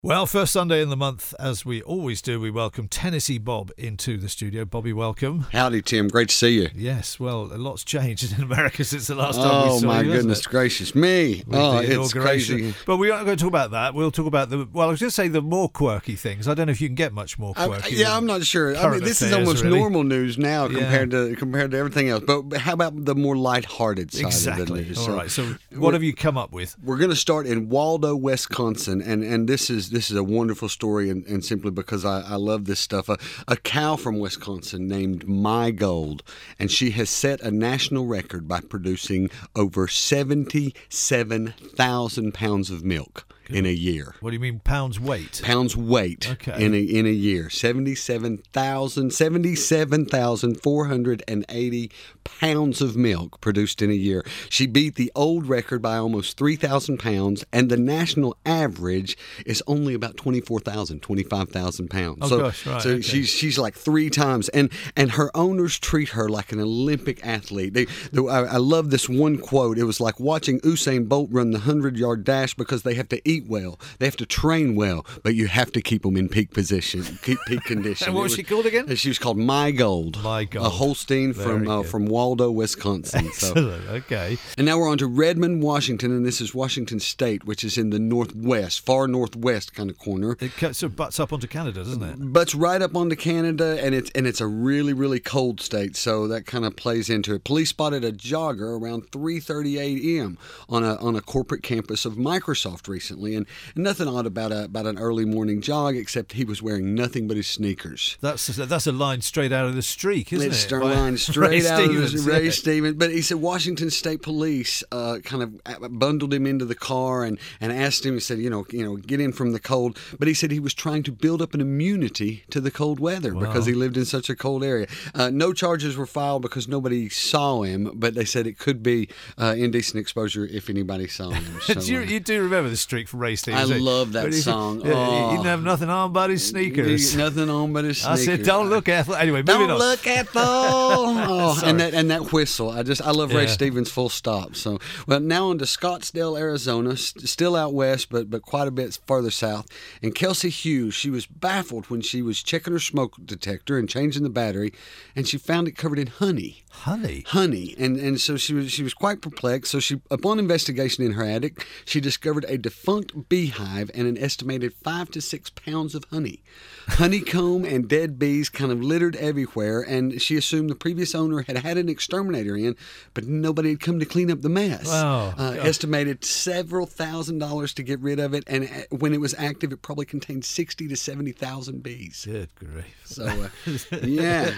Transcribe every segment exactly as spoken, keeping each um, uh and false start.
Well, first Sunday in the month, as we always do, we welcome Tennessee Bob into the studio. Bobby, welcome. Howdy, Tim. Great to see you. Yes, well, a lot's changed in America since the last time we saw you. Oh, my you, goodness gracious me. With oh, the it's crazy. But we aren't going to talk about that. We'll talk about the, well, I was going to say the more quirky things. I don't know if you can get much more quirky. I, yeah, I'm not sure. I mean, this is almost really. normal news now Yeah. compared to compared to everything else. But how about the more lighthearted side Exactly. of the news? All So right, so what have you come up with? We're going to start in Waldo, Wisconsin, and, and this is this is a wonderful story, and, and simply because I, I love this stuff. A, a cow from Wisconsin named My Gold, and she has set a national record by producing over seventy-seven thousand pounds of milk in a year. What do you mean pounds weight? Pounds weight Okay. in a in a year. seventy-seven thousand seventy-seven thousand four hundred eighty pounds of milk produced in a year. She beat the old record by almost three thousand pounds, and the national average is only about twenty-four thousand, twenty-five thousand pounds. Oh, so, gosh, right, so okay. she's she's like three times, and and her owners treat her like an Olympic athlete. They, they I, I love this one quote. It was like watching Usain Bolt run the hundred-yard dash because they have to eat well, they have to train well, but you have to keep them in peak position, keep peak condition. And what was she called again? She was called My Gold. My Gold. A Holstein Very from uh, good. from Waldo, Wisconsin. So. Excellent, okay. And now we're on to Redmond, Washington, and this is Washington State, which is in the northwest, far northwest kind of corner. It cuts- sort of butts up onto Canada, doesn't it? Butts right up onto Canada, and it's and it's a really really cold state, so that kind of plays into it. Police spotted a jogger around three thirty a.m. on a on a corporate campus of Microsoft recently, and, and nothing odd about a about an early morning jog, except he was wearing nothing but his sneakers. That's that's a line straight out of the Streak, isn't It's it? a By line straight Ray out Stevens, of Ray yeah. Stevens. But he said Washington State Police uh, kind of bundled him into the car and, and asked him. He said, you know, you know, get in from the cold. But he said he was trying to build up an immunity to the cold weather Wow. because he lived in such a cold area. Uh, no charges were filed because nobody saw him, but they said it could be uh, indecent exposure if anybody saw him. So, do you, uh, you do remember the Streak from Ray Stevens? I don't you? love that But he said- song. Yeah, Oh. He didn't have nothing on but his sneakers. Nothing on but his I sneakers. said, don't look, Ethel. Anyway, moving Don't on. look at the oh, Sorry. and that and that whistle. I just I love Ray Yeah. Stevens full stop. So well now on to Scottsdale, Arizona, st- still out west, but but quite a bit further south. And Kelsey Hughes, she was baffled when she was checking her smoke detector and changing the battery, and she found it covered in honey. Honey. Honey, and and so she was she was quite perplexed. So she, upon investigation in her attic, she discovered a defunct beehive and an estimated five to six pounds of honey. Honeycomb and dead bees kind of littered everywhere, and she assumed the previous owner had had an exterminator in, but nobody had come to clean up the mess. Wow. Uh, estimated several thousand dollars to get rid of it, and uh, when it was active, it probably contained sixty to seventy thousand bees. Good grief. So, uh, yeah.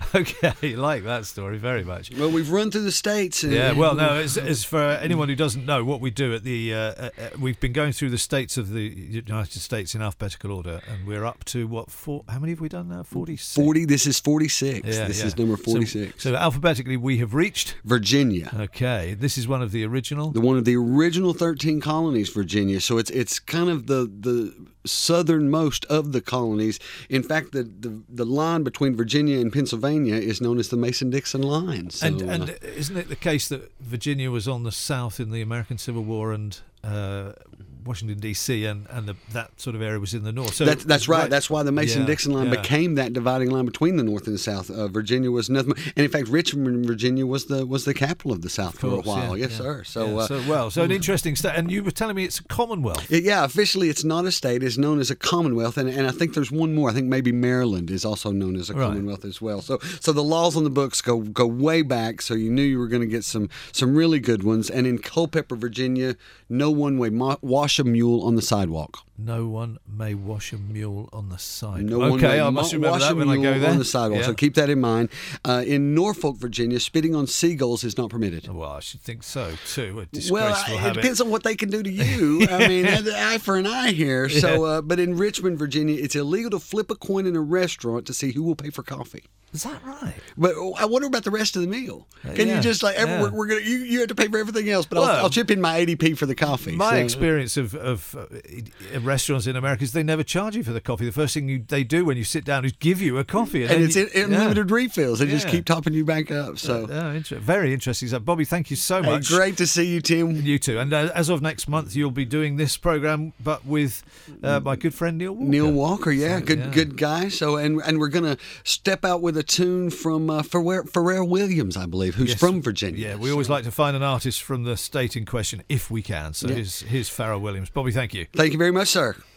Okay, like that story very much. Well, we've run through the states. And, Yeah, well, no, as, as for anyone who doesn't know what we do at the, uh, uh, uh, we've been going through the states of the United States in alphabetical order, and we're up to what, four, how many have we done now? forty-six? forty. This is forty-six. Yeah, this yeah. is number So- forty-six. So, alphabetically, we have reached. Virginia, Okay, this is one of the original. the one of the original thirteen colonies, Virginia. So it's it's kind of the the southernmost of the colonies. In fact, the the, the line between Virginia and Pennsylvania is known as the Mason-Dixon line. So, and and uh, isn't it the case that Virginia was on the south in the American Civil War, and uh, Washington D C and and the, that sort of area was in the north? So That's, that's right. That's why the Mason-Dixon Yeah, line yeah. became that dividing line between the North and the South. Uh, Virginia was nothing, and in fact, Richmond, Virginia, was the was the capital of the South Of for a course, while. yeah, yes, yeah. sir. So, Yeah, uh, so well, so an interesting state. And you were telling me it's a Commonwealth. yeah, officially it's not a state. It's known as a Commonwealth, and, and I think there's one more. I think maybe Maryland is also known as a Right. Commonwealth as well. So, so the laws on the books go go way back. So you knew you were going to get some some really good ones. And in Culpeper, Virginia, no one may mo- wash a mule on the sidewalk. No one may wash a mule on the side. No one okay, may I must mo- remember wash that a when I mule go there. on the sidewalk. Yeah. So keep that in mind. Uh, in Norfolk, Virginia, spitting on seagulls is not permitted. Well, I should think so too. A Well, disgraceful it habit. depends on what they can do to you. I mean, eye for an eye here. So, uh, but in Richmond, Virginia, it's illegal to flip a coin in a restaurant to see who will pay for coffee. Is that right? But I wonder about the rest of the meal. Can yeah, you just like every, yeah. we're, we're gonna you, you have to pay for everything else, but Well, I'll, I'll chip in my eighty p for the coffee. My So- experience of, of uh, in restaurants in America is they never charge you for the coffee. The first thing you, they do when you sit down is give you a coffee. And, and it's you, in, unlimited yeah. refills. They yeah. just keep topping you back up. So uh, uh, inter- Very interesting. So, Bobby, thank you so hey, much. great to see you, Tim. You too. And uh, as of next month, you'll be doing this programme, but with uh, my good friend Neil Walker. Neil Walker, yeah, So, good yeah. good guy. So, and and we're going to step out with a tune from uh, Pharrell, Pharrell Williams, I believe, who's Yes. from Virginia. Yeah, we always like to find an artist from the state in question if we can. So Yeah. here's, here's Pharrell Williams. Bobby, thank you. Thank you very much, sir.